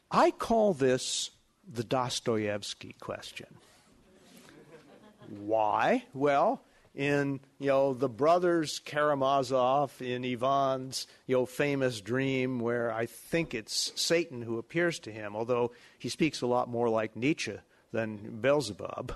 I call this the Dostoevsky question. Why? Well, in the brothers Karamazov, in Ivan's famous dream, where I think it's Satan who appears to him, although he speaks a lot more like Nietzsche than Beelzebub.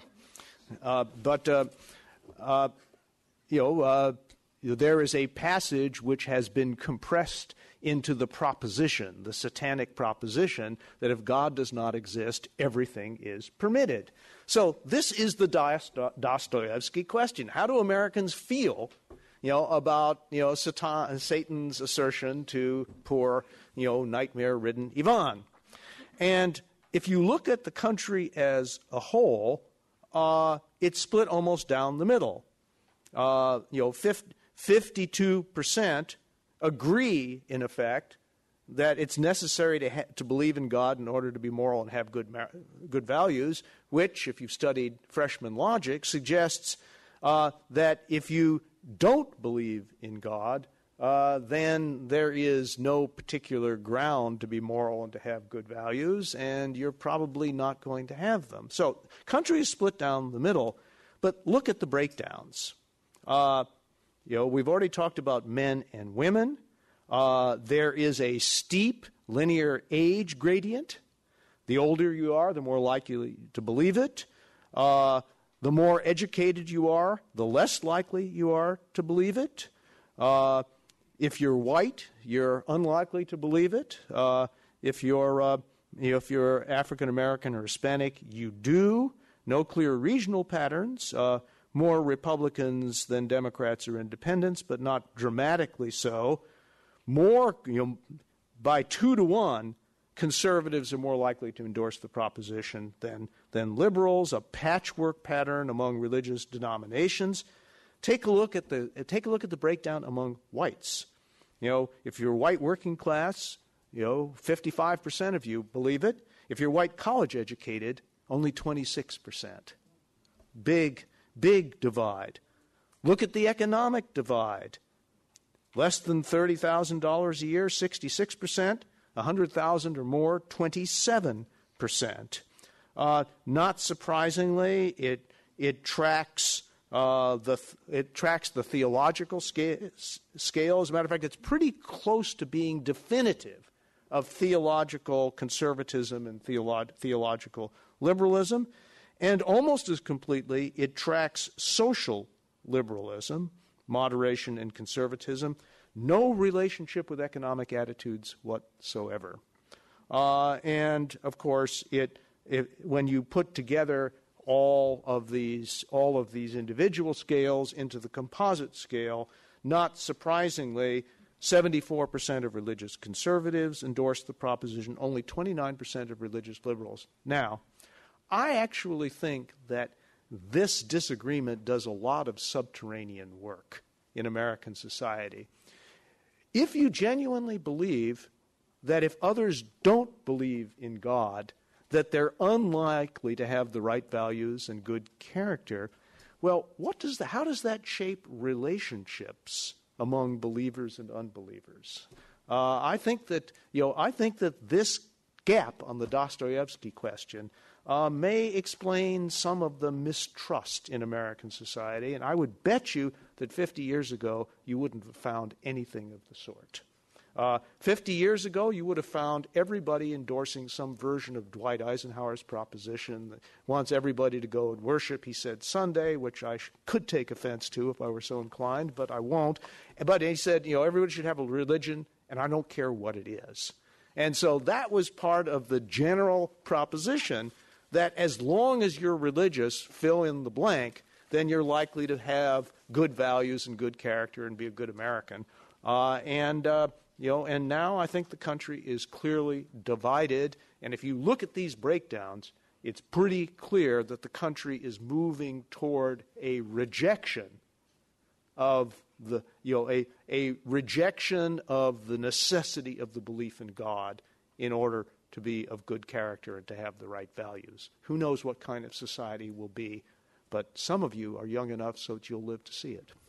There is a passage which has been compressed into the proposition, the satanic proposition, that if God does not exist, everything is permitted. So this is the Dostoevsky question. How do Americans feel, about Satan's assertion to poor, nightmare-ridden Ivan? And if you look at the country as a whole, it's split almost down the middle. 52% agree, in effect, that it's necessary to believe in God in order to be moral and have good values, which, if you've studied freshman logic, suggests that if you don't believe in God, then there is no particular ground to be moral and to have good values, and you're probably not going to have them. So, country is split down the middle, but look at the breakdowns. We've already talked about men and women. There is a steep linear age gradient. The older you are, the more likely to believe it. The more educated you are, the less likely you are to believe it. If you're white, you're unlikely to believe it. If you're African American or Hispanic, you do. No clear regional patterns. More Republicans than Democrats or independents, but not dramatically so. More, by 2-to-1, conservatives are more likely to endorse the proposition than liberals. A patchwork pattern among religious denominations. Take a look at the breakdown among whites. If you're white working class, 55% of you believe it. If you're white college educated, only 26%. Big divide. Look at the economic divide. Less than $30,000 a year, 66%. $100,000 or more, 27%. Not surprisingly, it tracks the theological scale. As a matter of fact, it's pretty close to being definitive of theological conservatism and theological liberalism. And almost as completely, it tracks social liberalism, moderation and conservatism. No relationship with economic attitudes whatsoever. And, of course, when you put together all of these individual scales into the composite scale, not surprisingly, 74% of religious conservatives endorse the proposition, only 29% of religious liberals. Now, I actually think that this disagreement does a lot of subterranean work in American society. If you genuinely believe that if others don't believe in God, that they're unlikely to have the right values and good character, well, how does that shape relationships among believers and unbelievers? I think that this gap on the Dostoevsky question may explain some of the mistrust in American society, and I would bet you that 50 years ago you wouldn't have found anything of the sort. 50 years ago, you would have found everybody endorsing some version of Dwight Eisenhower's proposition that wants everybody to go and worship, he said, Sunday, which I could take offense to if I were so inclined, but I won't. But he said, everybody should have a religion, and I don't care what it is. And so that was part of the general proposition that as long as you're religious, fill in the blank, then you're likely to have good values and good character and be a good American. And now I think the country is clearly divided. And if you look at these breakdowns, it's pretty clear that the country is moving toward a rejection of a rejection of the necessity of the belief in God in order to be of good character and to have the right values. Who knows what kind of society will be, but some of you are young enough so that you'll live to see it.